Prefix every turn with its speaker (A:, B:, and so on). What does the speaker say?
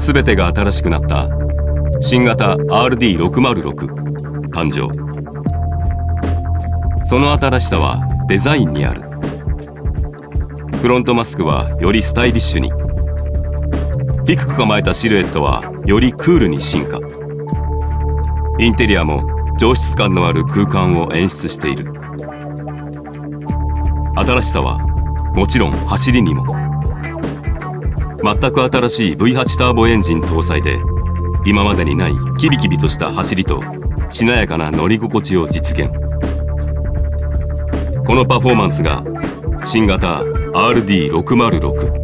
A: 全てが新しくなった新型 RD606 誕生。その新しさはデザインにある。フロントマスクはよりスタイリッシュに、低く構えたシルエットはよりクールに進化。インテリアも上質感のある空間を演出している。新しさはもちろん走りにも。全く新しい V8 ターボエンジン搭載で、今までにないキビキビとした走りとしなやかな乗り心地を実現。このパフォーマンスが新型 RD606。